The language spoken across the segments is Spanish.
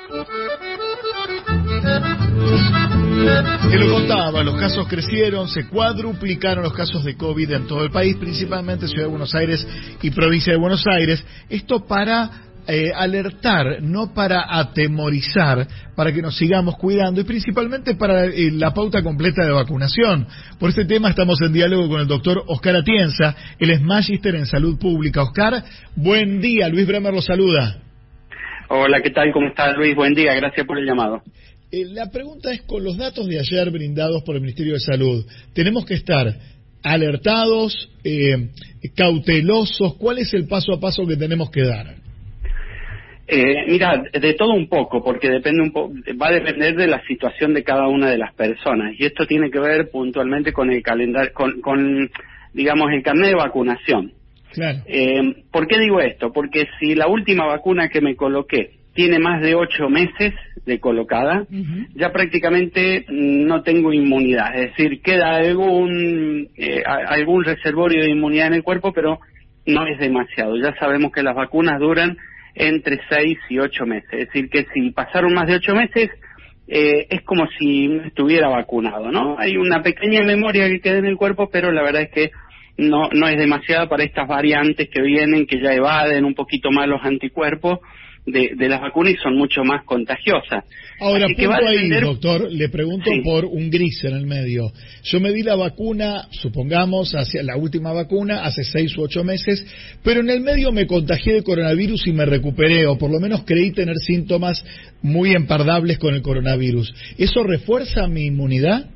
Que lo contaba, los casos crecieron, se cuadruplicaron los casos de COVID en todo el país, principalmente Ciudad de Buenos Aires y provincia de Buenos Aires. Esto para alertar, no para atemorizar, para que nos sigamos cuidando y principalmente para la pauta completa de vacunación. Por este tema estamos en diálogo con el doctor Oscar Atienza, él es magíster en salud pública. Oscar, buen día, Luis Bremer lo saluda. Hola, ¿qué tal? ¿Cómo estás, Luis? Buen día, gracias por el llamado. La pregunta es, con los datos de ayer brindados por el Ministerio de Salud, ¿tenemos que estar alertados, cautelosos? ¿Cuál es el paso a paso que tenemos que dar? Mira, de todo un poco, porque va a depender de la situación de cada una de las personas, y esto tiene que ver puntualmente con el calendario, con digamos, el carnet de vacunación. Claro. ¿Por qué digo esto? Porque si la última vacuna que me coloqué tiene más de 8 meses de colocada, ya prácticamente no tengo inmunidad, es decir, queda algún reservorio de inmunidad en el cuerpo, pero no es demasiado. Ya sabemos que las vacunas duran entre 6 y 8 meses, es decir, que si pasaron más de 8 meses, es como si no estuviera vacunado, ¿no? Hay una pequeña memoria que queda en el cuerpo, pero la verdad es que no es demasiada para estas variantes que vienen, que ya evaden un poquito más los anticuerpos de las vacunas y son mucho más contagiosas. Ahora, punto ahí, doctor, le pregunto sí, por un gris en el medio. Yo me di la vacuna, supongamos, hacia la última vacuna, hace 6 u 8 meses, pero en el medio me contagié de coronavirus y me recuperé, o por lo menos creí tener síntomas muy empardables con el coronavirus. ¿Eso refuerza mi inmunidad?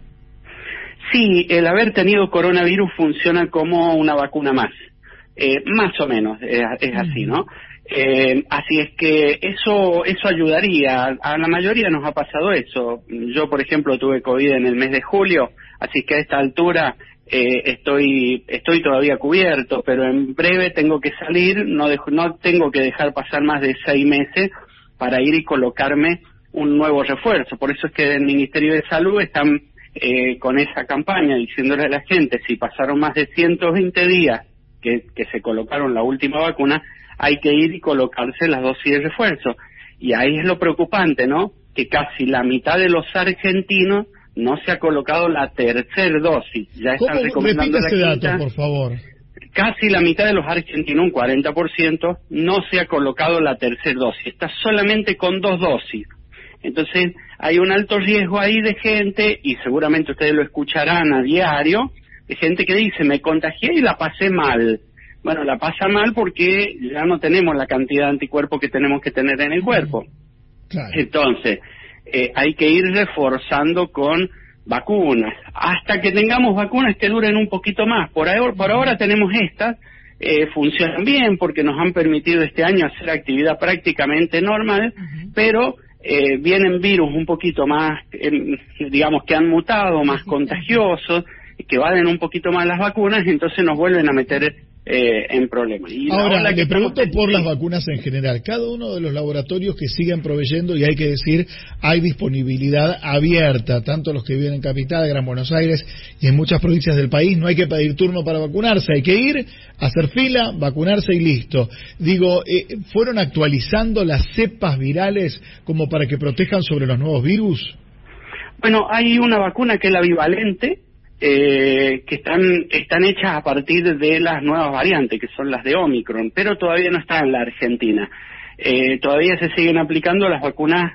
Sí, el haber tenido coronavirus funciona como una vacuna más. Más o menos, es así, ¿no? Así es que eso ayudaría. A la mayoría nos ha pasado eso. Yo, por ejemplo, tuve COVID en el mes de julio, así que a esta altura estoy todavía cubierto, pero en breve tengo que salir, no tengo que dejar pasar más de 6 meses para ir y colocarme un nuevo refuerzo. Por eso es que el Ministerio de Salud están con esa campaña diciéndole a la gente, si pasaron más de 120 días que se colocaron la última vacuna, hay que ir y colocarse las dosis de refuerzo. Y ahí es lo preocupante, ¿no? Que casi la mitad de los argentinos no se ha colocado la tercera dosis. Ya están recomendando la quinta. Repite ese dato, por favor. Casi la mitad de los argentinos, un 40%, no se ha colocado la tercera dosis. Está solamente con 2 dosis. Entonces, hay un alto riesgo ahí de gente, y seguramente ustedes lo escucharán a diario, de gente que dice, me contagié y la pasé mal. Bueno, la pasa mal porque ya no tenemos la cantidad de anticuerpos que tenemos que tener en el cuerpo. Claro. Entonces, hay que ir reforzando con vacunas, hasta que tengamos vacunas que duren un poquito más. Por ahora tenemos estas, funcionan bien porque nos han permitido este año hacer actividad prácticamente normal, pero vienen virus un poquito más, digamos, que han mutado, más contagiosos, que valen un poquito más las vacunas, y entonces nos vuelven a meter en problemas. Y ahora, le pregunto por las vacunas en general. Cada uno de los laboratorios que siguen proveyendo, y hay que decir, hay disponibilidad abierta, tanto los que viven en Capital, Gran Buenos Aires y en muchas provincias del país. No hay que pedir turno para vacunarse, hay que ir, hacer fila, vacunarse y listo. Digo, ¿fueron actualizando las cepas virales como para que protejan sobre los nuevos virus? Bueno, hay una vacuna que es la bivalente, que están hechas a partir de las nuevas variantes, que son las de Omicron, pero todavía no está en la Argentina. Todavía se siguen aplicando las vacunas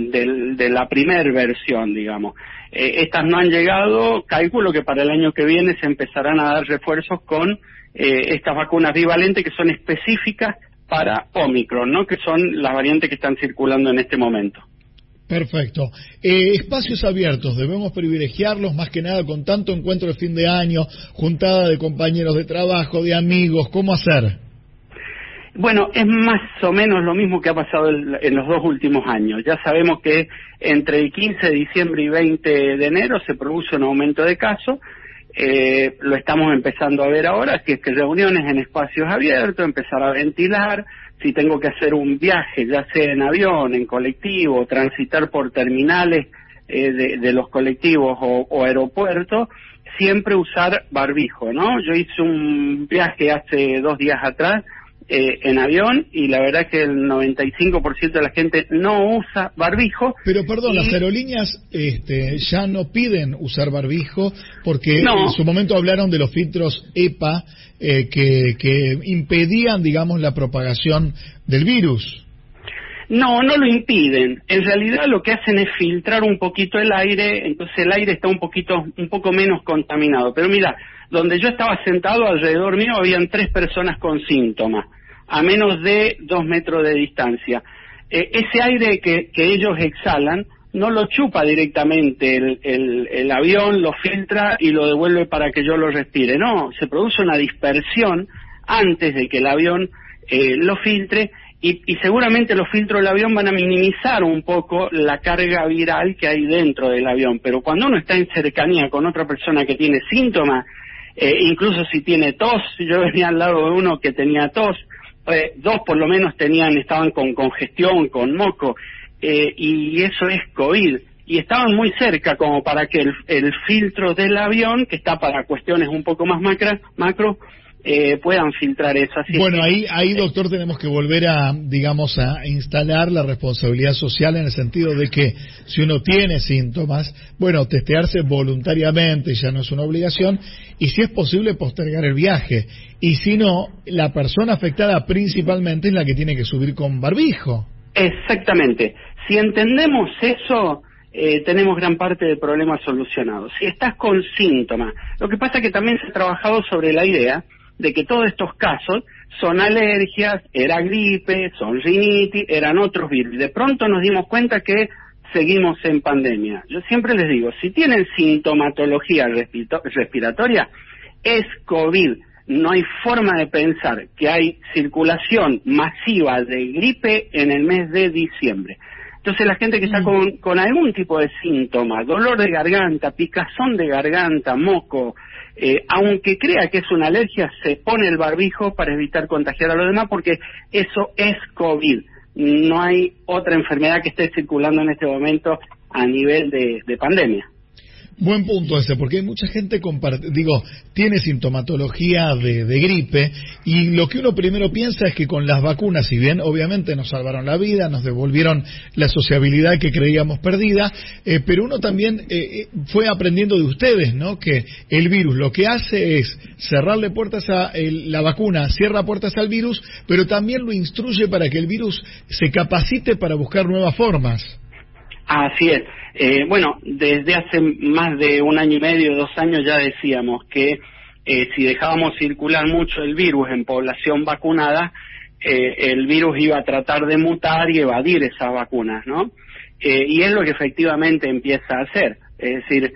de la primer versión, digamos. Estas no han llegado, calculo que para el año que viene se empezarán a dar refuerzos con estas vacunas bivalentes que son específicas para Omicron, ¿no? Que son las variantes que están circulando en este momento. Perfecto. Espacios abiertos, debemos privilegiarlos más que nada con tanto encuentro de fin de año, juntada de compañeros de trabajo, de amigos, ¿cómo hacer? Bueno, es más o menos lo mismo que ha pasado en los 2 últimos años. Ya sabemos que entre el 15 de diciembre y 20 de enero se produce un aumento de casos. Lo estamos empezando a ver ahora, que es que reuniones en espacios abiertos, empezar a ventilar. Si tengo que hacer un viaje, ya sea en avión, en colectivo, transitar por terminales de los colectivos o aeropuertos, siempre usar barbijo, ¿no? Yo hice un viaje hace 2 días atrás en avión, y la verdad que el 95% de la gente no usa barbijo. Pero perdón, las aerolíneas ya no piden usar barbijo, porque en su momento hablaron de los filtros EPA que impedían, digamos, la propagación del virus. No lo impiden. En realidad lo que hacen es filtrar un poquito el aire, entonces el aire está un poco menos contaminado. Pero mira, donde yo estaba sentado, alrededor mío habían 3 personas con síntomas, a menos de 2 metros de distancia. Ese aire que ellos exhalan no lo chupa directamente el avión, lo filtra y lo devuelve para que yo lo respire. No, se produce una dispersión antes de que el avión lo filtre, y seguramente los filtros del avión van a minimizar un poco la carga viral que hay dentro del avión. Pero cuando uno está en cercanía con otra persona que tiene síntomas, incluso si tiene tos, yo venía al lado de uno que tenía tos, 2 por lo menos estaban con congestión, con moco, y eso es COVID, y estaban muy cerca como para que el filtro del avión, que está para cuestiones un poco más macro, puedan filtrar eso. Así bueno, ahí doctor, tenemos que volver a instalar la responsabilidad social, en el sentido de que si uno tiene síntomas, bueno, testearse voluntariamente ya no es una obligación, y si es posible postergar el viaje, y si no, la persona afectada principalmente es la que tiene que subir con barbijo. Exactamente. Si entendemos eso, tenemos gran parte del problema solucionado. Si estás con síntomas, lo que pasa es que también se ha trabajado sobre la idea de que todos estos casos son alergias, era gripe, son rinitis, eran otros virus. De pronto nos dimos cuenta que seguimos en pandemia. Yo siempre les digo, si tienen sintomatología respiratoria, es COVID. No hay forma de pensar que hay circulación masiva de gripe en el mes de diciembre. Entonces la gente que está con algún tipo de síntoma, dolor de garganta, picazón de garganta, moco, aunque crea que es una alergia, se pone el barbijo para evitar contagiar a los demás, porque eso es COVID. No hay otra enfermedad que esté circulando en este momento a nivel de pandemia. Buen punto ese, porque hay mucha gente tiene sintomatología de gripe, y lo que uno primero piensa es que con las vacunas, si bien obviamente nos salvaron la vida, nos devolvieron la sociabilidad que creíamos perdida, pero uno también fue aprendiendo de ustedes, ¿no? Que el virus lo que hace es cerrarle puertas la vacuna cierra puertas al virus, pero también lo instruye para que el virus se capacite para buscar nuevas formas. Así es. Bueno, desde hace más de 1 año y medio, 2 años, ya decíamos que si dejábamos circular mucho el virus en población vacunada, el virus iba a tratar de mutar y evadir esas vacunas, ¿no? Y es lo que efectivamente empieza a hacer. Es decir,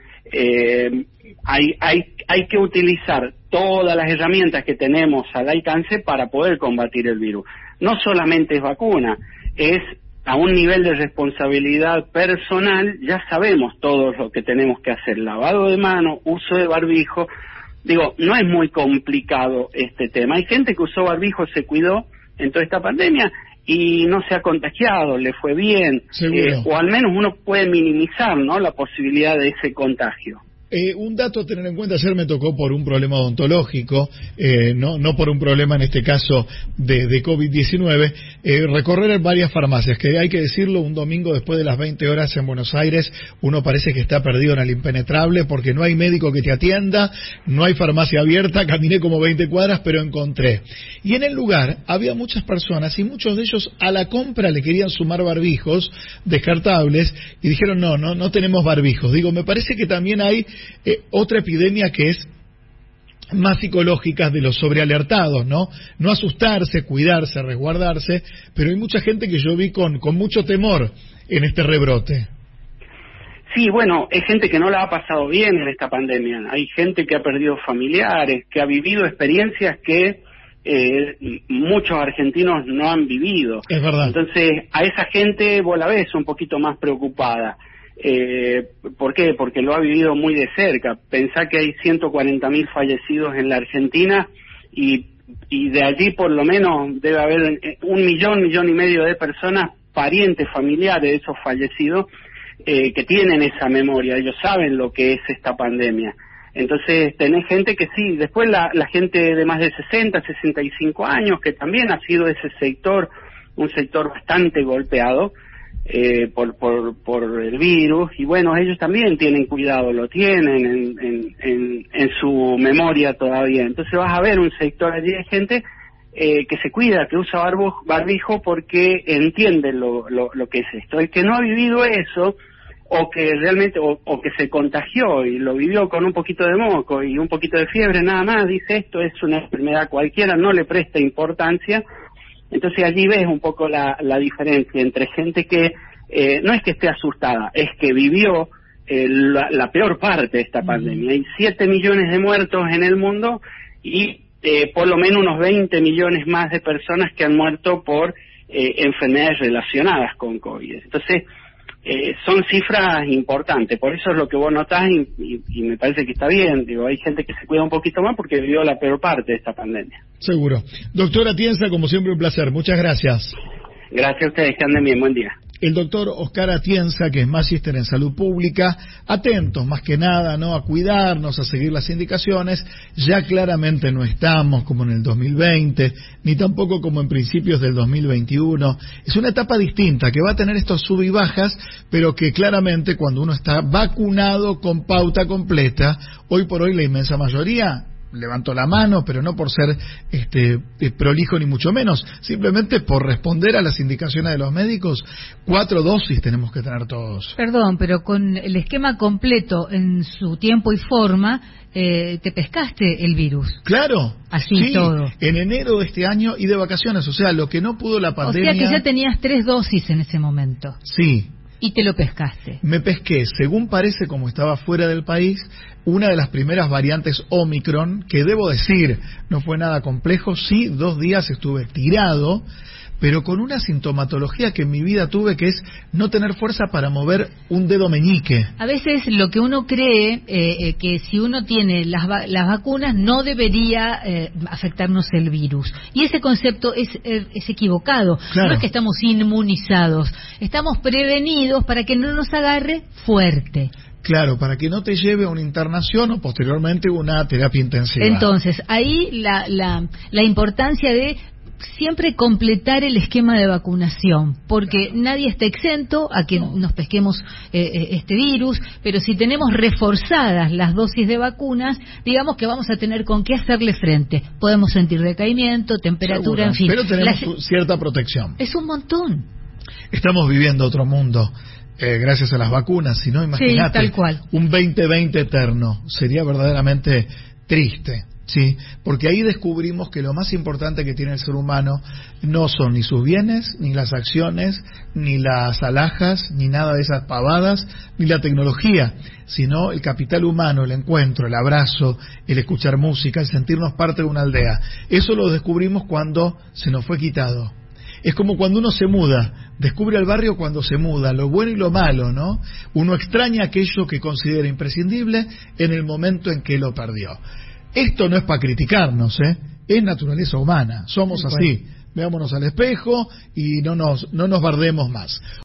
hay que utilizar todas las herramientas que tenemos al alcance para poder combatir el virus. No solamente es vacuna, es a un nivel de responsabilidad personal. Ya sabemos todo lo que tenemos que hacer: lavado de manos, uso de barbijo. Digo, no es muy complicado este tema. Hay gente que usó barbijo, se cuidó en toda esta pandemia y no se ha contagiado, le fue bien, o al menos uno puede minimizar, ¿no?, la posibilidad de ese contagio. Un dato a tener en cuenta: ayer me tocó por un problema odontológico, no por un problema en este caso de COVID-19, recorrer varias farmacias, que hay que decirlo, un domingo después de las 20 horas en Buenos Aires, uno parece que está perdido en el impenetrable, porque no hay médico que te atienda, no hay farmacia abierta. Caminé como 20 cuadras, pero encontré. Y en el lugar había muchas personas, y muchos de ellos a la compra le querían sumar barbijos descartables, y dijeron, no tenemos barbijos. Digo, me parece que también hay otra epidemia que es más psicológica, de los sobrealertados, ¿no? No asustarse, cuidarse, resguardarse, pero hay mucha gente que yo vi con mucho temor en este rebrote. Sí, bueno, hay gente que no la ha pasado bien en esta pandemia, hay gente que ha perdido familiares, que ha vivido experiencias que muchos argentinos no han vivido. Es verdad. Entonces, a esa gente vos la ves un poquito más preocupada. ¿Por qué? Porque lo ha vivido muy de cerca. Pensá que hay 140.000 fallecidos en la Argentina, y de allí por lo menos debe haber 1 millón y medio de personas, parientes, familiares de esos fallecidos, que tienen esa memoria. Ellos saben lo que es esta pandemia. Entonces tenés gente que sí, después la gente de más de 60, 65 años, que también ha sido ese sector, un sector bastante golpeado por el virus, y bueno, ellos también tienen cuidado, lo tienen en su memoria todavía. Entonces vas a ver un sector allí de gente que se cuida, que usa barbijo porque entiende lo que es esto. El que no ha vivido eso, o que realmente, o que se contagió y lo vivió con un poquito de moco y un poquito de fiebre nada más, dice esto es una enfermedad cualquiera, no le presta importancia. Entonces allí ves un poco la diferencia entre gente que no es que esté asustada, es que vivió la peor parte de esta pandemia. Hay 7 millones de muertos en el mundo y por lo menos unos 20 millones más de personas que han muerto por enfermedades relacionadas con COVID. Entonces son cifras importantes, por eso es lo que vos notás y me parece que está bien. Digo, hay gente que se cuida un poquito más porque vivió la peor parte de esta pandemia. Seguro. Doctora Atienza, como siempre un placer, muchas gracias. Gracias a ustedes, que anden bien, buen día. El doctor Oscar Atienza, que es magíster en salud pública, atentos más que nada, ¿no?, a cuidarnos, a seguir las indicaciones. Ya claramente no estamos como en el 2020, ni tampoco como en principios del 2021. Es una etapa distinta, que va a tener estos sub y bajas, pero que claramente cuando uno está vacunado con pauta completa, hoy por hoy la inmensa mayoría levantó la mano, pero no por ser prolijo ni mucho menos, simplemente por responder a las indicaciones de los médicos. 4 dosis tenemos que tener todos. Perdón, pero con el esquema completo en su tiempo y forma, te pescaste el virus. Claro. Así sí, todo. En enero de este año y de vacaciones, o sea, lo que no pudo la pandemia. O sea que ya tenías 3 dosis en ese momento. Sí. Y te lo pescaste. Me pesqué, según parece, como estaba fuera del país, una de las primeras variantes Omicron, que debo decir, no fue nada complejo. Sí, 2 días estuve tirado, pero con una sintomatología que en mi vida tuve, que es no tener fuerza para mover un dedo meñique. A veces lo que uno cree, que si uno tiene las vacunas no debería afectarnos el virus. Y ese concepto es equivocado. Claro. No es que estamos inmunizados, estamos prevenidos para que no nos agarre fuerte. Claro, para que no te lleve a una internación o posteriormente una terapia intensiva. Entonces, ahí la importancia de siempre completar el esquema de vacunación, porque nadie está exento a que nos pesquemos este virus, pero si tenemos reforzadas las dosis de vacunas, digamos que vamos a tener con qué hacerle frente. Podemos sentir decaimiento, temperatura, seguro, en fin. pero tenemos cierta protección. Es un montón. Estamos viviendo otro mundo. Gracias a las vacunas, si no, imagínate, sí, tal cual. Un 2020 eterno, sería verdaderamente triste, ¿sí? Porque ahí descubrimos que lo más importante que tiene el ser humano no son ni sus bienes, ni las acciones, ni las alhajas, ni nada de esas pavadas, ni la tecnología, sino el capital humano, el encuentro, el abrazo, el escuchar música, el sentirnos parte de una aldea. Eso lo descubrimos cuando se nos fue quitado. Es como cuando uno se muda, descubre el barrio cuando se muda, lo bueno y lo malo, ¿no? Uno extraña aquello que considera imprescindible en el momento en que lo perdió. Esto no es para criticarnos, es naturaleza humana, somos así. Veámonos al espejo y no nos bardemos más.